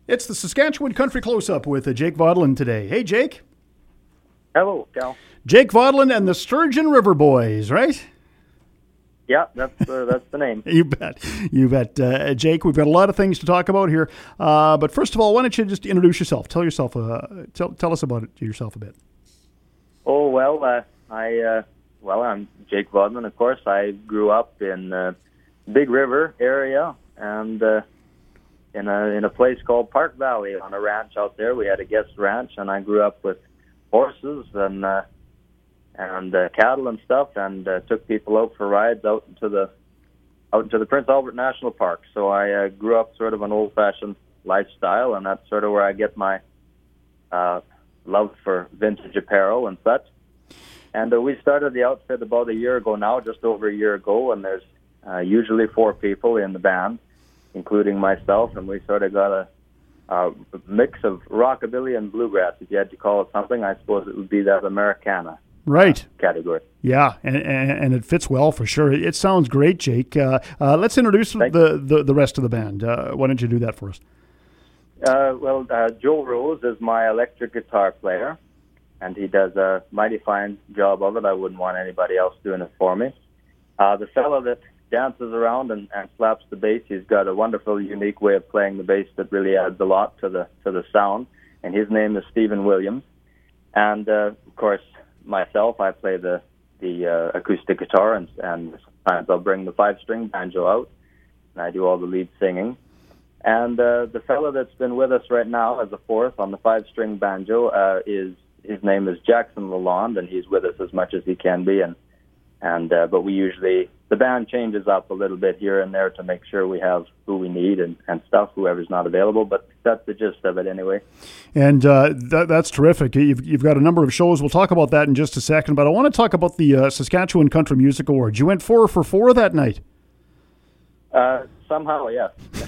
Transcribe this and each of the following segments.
It's the Saskatchewan Country Close-Up with Jake Vaudeland today. Hey, Jake. Hello, Cal. Jake Vaudeland and the Sturgeon River Boys, right? Yeah, that's the name. You bet. Jake, we've got a lot of things to talk about here. But first of all, why don't you just introduce yourself? Tell us about yourself a bit. Oh, well, I'm Jake Vaudeland, of course. I grew up in Big River area and in a place called Park Valley on a ranch out there. We had a guest ranch, and I grew up with horses and cattle and stuff, and took people out for rides out into the Prince Albert National Park. So I grew up sort of an old-fashioned lifestyle, and that's sort of where I get my love for vintage apparel and such. And we started the outfit about a year ago now, just over a year ago, and there's usually 4 people in the band, including myself, and we sort of got a mix of rockabilly and bluegrass. If you had to call it something, I suppose it would be that Americana category. Yeah, and it fits well for sure. It sounds great, Jake. Let's introduce the rest of the band. Why don't you do that for us? Joe Rose is my electric guitar player, and he does a mighty fine job of it. I wouldn't want anybody else doing it for me. The fellow that dances around and slaps the bass, he's got a wonderful, unique way of playing the bass that really adds a lot to the sound, and his name is Stephen Williams. And of course, myself, I play the acoustic guitar, and sometimes I'll bring the 5-string banjo out, and I do all the lead singing. And the fellow that's been with us right now as a 4th on the 5-string banjo his name is Jackson Lalonde, and he's with us as much as he can be. But we usually, the band changes up a little bit here and there to make sure we have who we need and stuff, whoever's not available. But that's the gist of it anyway. And that's terrific. You've got a number of shows. We'll talk about that in just a second. But I want to talk about the Saskatchewan Country Music Awards. You went 4 for 4 that night. Somehow, yes.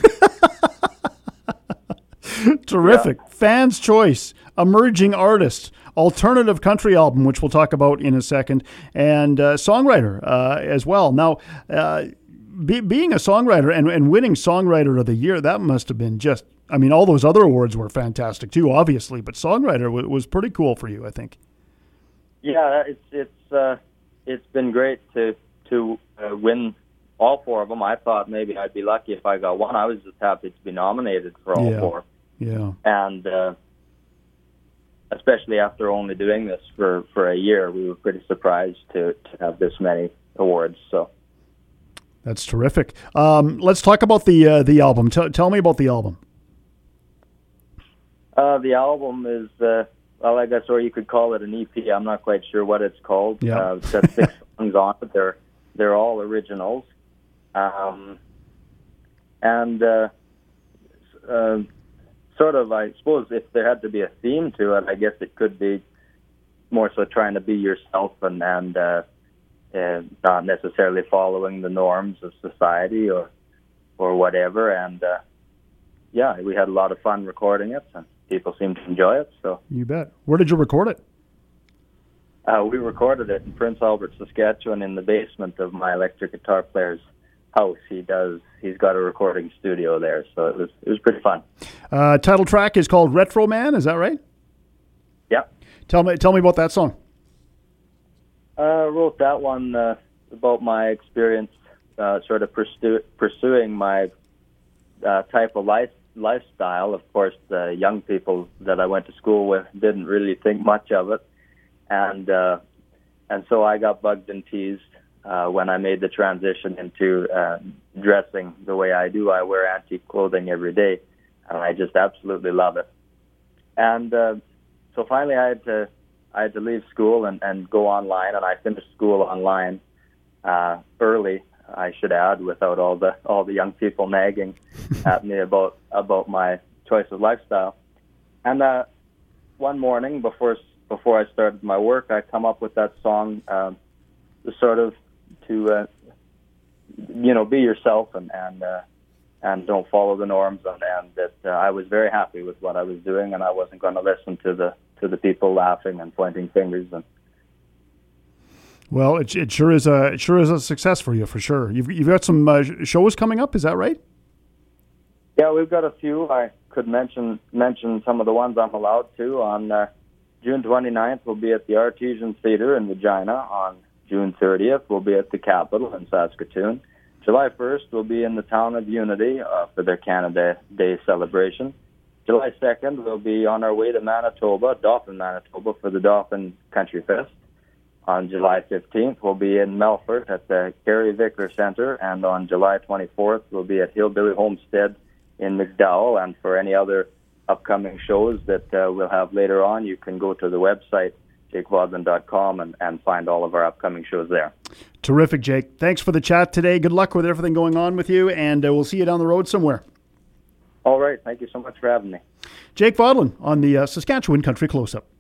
Terrific. Yeah. Fans' Choice, Emerging Artist, Alternative Country Album, which we'll talk about in a second, and Songwriter as well. Now, being a songwriter and winning Songwriter of the Year, that must have been just, I mean, all those other awards were fantastic too, obviously, but Songwriter was pretty cool for you, I think. Yeah, it's been great to win all 4 of them. I thought maybe I'd be lucky if I got one. I was just happy to be nominated for all 4. Yeah. And especially after only doing this for a year, we were pretty surprised to have this many awards. So that's terrific. Let's talk about the album. Tell me about the album. The album is, I guess, or you could call it an EP. I'm not quite sure what it's called. Yeah. It's got 6 songs on it. They're all originals. Sort of, I suppose, if there had to be a theme to it, I guess it could be more so trying to be yourself and not necessarily following the norms of society or whatever. And we had a lot of fun recording it, and people seemed to enjoy it. So you bet. Where did you record it? We recorded it in Prince Albert, Saskatchewan, in the basement of my electric guitar player's house. He's got a recording studio there, so it was pretty fun. Title track is called Retro Man, is that right? Yeah. Tell me about that song. Wrote that one about my experience sort of pursuing my type of lifestyle. Of course, the young people that I went to school with didn't really think much of it, and so I got bugged and teased when I made the transition into dressing the way I do. I wear antique clothing every day, and I just absolutely love it. And so finally I had to leave school and go online, and I finished school online early, I should add, without all the young people nagging at me about my choice of lifestyle. And one morning before I started my work, I come up with that song, sort of to be yourself and don't follow the norms, and that I was very happy with what I was doing, and I wasn't going to listen to the people laughing and pointing fingers. And well, it sure is a success for you, for sure. You've got some shows coming up, is that right? Yeah, we've got a few. I could mention some of the ones I'm allowed to. On June 29th, we'll be at the Artesian Theatre in Regina. On June 30th, we'll be at the Capitol in Saskatoon. July 1st, we'll be in the town of Unity for their Canada Day celebration. July 2nd, we'll be on our way to Manitoba, Dauphin, Manitoba, for the Dauphin Country Fest. On July 15th, we'll be in Melfort at the Carrie Vicker Centre, and on July 24th, we'll be at Hillbilly Homestead in McDowell. And for any other upcoming shows that we'll have later on, you can go to the website, jakevaudeman.com, and find all of our upcoming shows there. Terrific, Jake. Thanks for the chat today. Good luck with everything going on with you, and we'll see you down the road somewhere. All right. Thank you so much for having me. Jake Vaudeman on the Saskatchewan Country Close-Up.